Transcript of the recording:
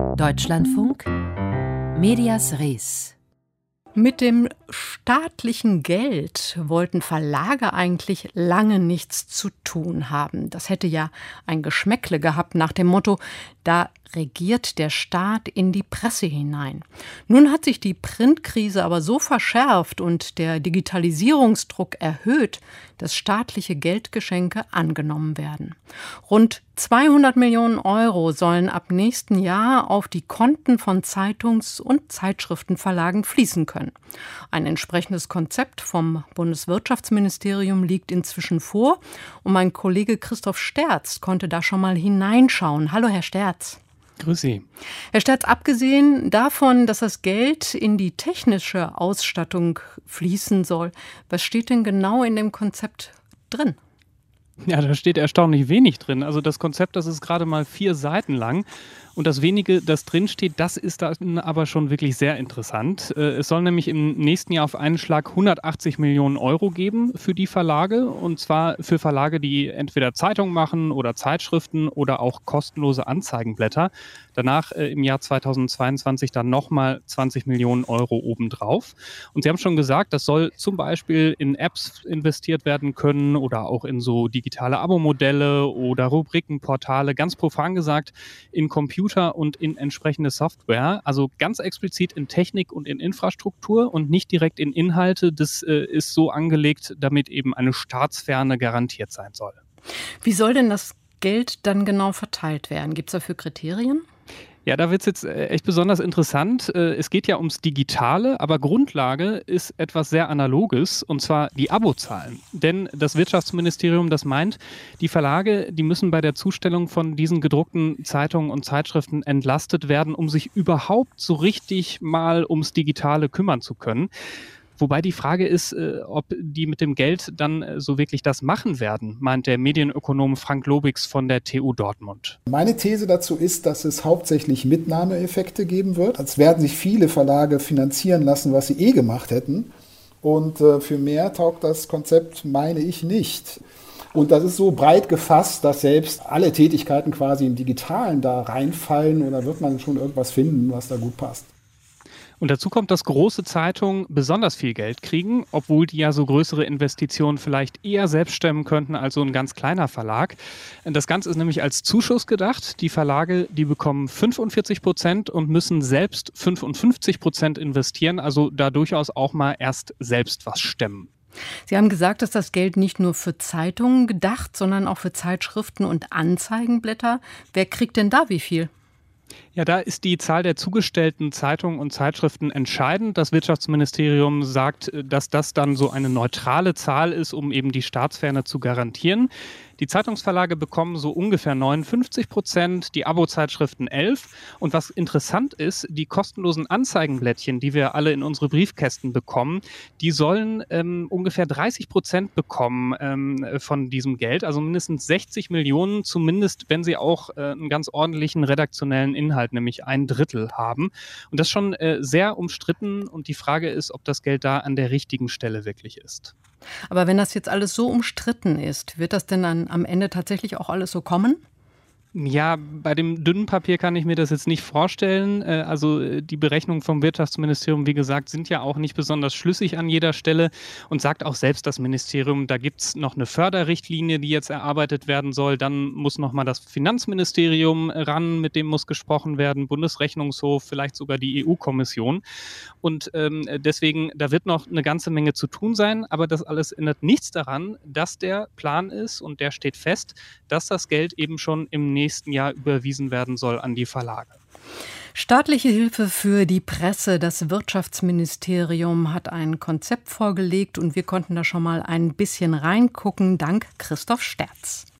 Deutschlandfunk Medias Res. Mit dem staatlichen Geld wollten Verlage eigentlich lange nichts zu tun haben. Das hätte ja ein Geschmäckle gehabt nach dem Motto, da regiert der Staat in die Presse hinein. Nun hat sich die Printkrise aber so verschärft und der Digitalisierungsdruck erhöht, dass staatliche Geldgeschenke angenommen werden. Rund 200 Millionen Euro sollen ab nächsten Jahr auf die Konten von Zeitungs- und Zeitschriftenverlagen fließen können. Ein entsprechendes Konzept vom Bundeswirtschaftsministerium liegt inzwischen vor und mein Kollege Christoph Sterz konnte da schon mal hineinschauen. Hallo, Herr Sterz. Grüß Sie. Herr Sterz, abgesehen davon, dass das Geld in die technische Ausstattung fließen soll, was steht denn genau in dem Konzept drin? Ja, da steht erstaunlich wenig drin. Also das Konzept, das ist gerade mal 4 Seiten lang. Und das wenige, das drinsteht, das ist dann aber schon wirklich sehr interessant. Es soll nämlich im nächsten Jahr auf einen Schlag 180 Millionen Euro geben für die Verlage. Und zwar für Verlage, die entweder Zeitungen machen oder Zeitschriften oder auch kostenlose Anzeigenblätter. Danach im Jahr 2022 dann nochmal 20 Millionen Euro obendrauf. Und Sie haben schon gesagt, das soll zum Beispiel in Apps investiert werden können oder auch in so digitale Abo-Modelle oder Rubrikenportale. Ganz profan gesagt, in Computer und in entsprechende Software, also ganz explizit in Technik und in Infrastruktur und nicht direkt in Inhalte. Das ist so angelegt, damit eben eine Staatsferne garantiert sein soll. Wie soll denn das Geld dann genau verteilt werden? Gibt es dafür Kriterien? Ja, da wird es jetzt echt besonders interessant. Es geht ja ums Digitale, aber Grundlage ist etwas sehr Analoges, und zwar die Abozahlen. Denn das Wirtschaftsministerium, das meint, die Verlage, die müssen bei der Zustellung von diesen gedruckten Zeitungen und Zeitschriften entlastet werden, um sich überhaupt so richtig mal ums Digitale kümmern zu können. Wobei die Frage ist, ob die mit dem Geld dann so wirklich das machen werden, meint der Medienökonom Frank Lobix von der TU Dortmund. Meine These dazu ist, dass es hauptsächlich Mitnahmeeffekte geben wird. Es werden sich viele Verlage finanzieren lassen, was sie gemacht hätten. Und für mehr taugt das Konzept, meine ich, nicht. Und das ist so breit gefasst, dass selbst alle Tätigkeiten quasi im Digitalen da reinfallen. Und da wird man schon irgendwas finden, was da gut passt. Und dazu kommt, dass große Zeitungen besonders viel Geld kriegen, obwohl die ja so größere Investitionen vielleicht eher selbst stemmen könnten als so ein ganz kleiner Verlag. Das Ganze ist nämlich als Zuschuss gedacht. Die Verlage, die bekommen 45% und müssen selbst 55% investieren, also da durchaus auch mal erst selbst was stemmen. Sie haben gesagt, dass das Geld nicht nur für Zeitungen gedacht, sondern auch für Zeitschriften und Anzeigenblätter. Wer kriegt denn da wie viel? Ja, da ist die Zahl der zugestellten Zeitungen und Zeitschriften entscheidend. Das Wirtschaftsministerium sagt, dass das dann so eine neutrale Zahl ist, um eben die Staatsferne zu garantieren. Die Zeitungsverlage bekommen so ungefähr 59%, die Abo-Zeitschriften 11%. Und was interessant ist, die kostenlosen Anzeigenblättchen, die wir alle in unsere Briefkästen bekommen, die sollen ungefähr 30% bekommen von diesem Geld. Also mindestens 60 Millionen, zumindest wenn sie auch einen ganz ordentlichen redaktionellen Inhalt, nämlich 1/3 haben. Und das ist schon sehr umstritten. Und die Frage ist, ob das Geld da an der richtigen Stelle wirklich ist. Aber wenn das jetzt alles so umstritten ist, wird das denn dann am Ende tatsächlich auch alles so kommen? Ja, bei dem dünnen Papier kann ich mir das jetzt nicht vorstellen. Also die Berechnungen vom Wirtschaftsministerium, wie gesagt, sind ja auch nicht besonders schlüssig an jeder Stelle und sagt auch selbst das Ministerium, da gibt es noch eine Förderrichtlinie, die jetzt erarbeitet werden soll. Dann muss nochmal das Finanzministerium ran, mit dem muss gesprochen werden, Bundesrechnungshof, vielleicht sogar die EU-Kommission. Und deswegen, da wird noch eine ganze Menge zu tun sein, aber das alles ändert nichts daran, dass der Plan ist und der steht fest, dass das Geld eben schon im nächsten Jahr überwiesen werden soll an die Verlage. Staatliche Hilfe für die Presse. Das Wirtschaftsministerium hat ein Konzept vorgelegt und wir konnten da schon mal ein bisschen reingucken. Dank Christoph Sterz.